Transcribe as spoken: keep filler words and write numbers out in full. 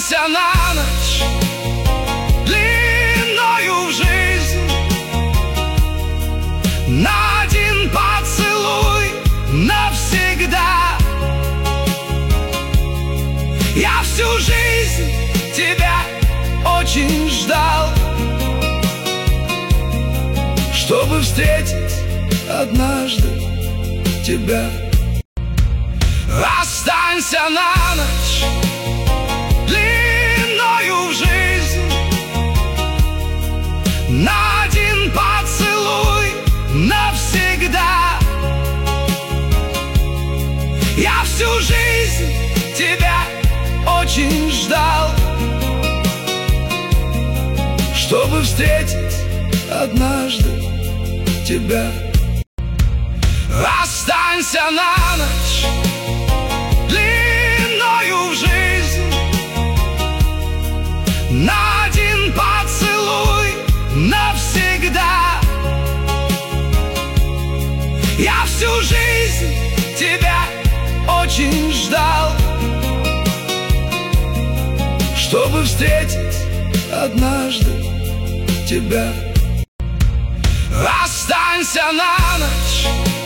Останься на ночь длинною в жизнь, на один поцелуй навсегда. Я всю жизнь тебя очень ждал, чтобы встретить однажды тебя. Останься на ночь длинною в жизнь, на один поцелуй навсегда. Я всю жизнь тебя очень ждал, чтобы встретить однажды тебя. Останься на ночь длинною в жизнь, на один поцелуй навсегда. Я всю жизнь тебя очень ждал, чтобы встретить однажды тебя. Останься на ночь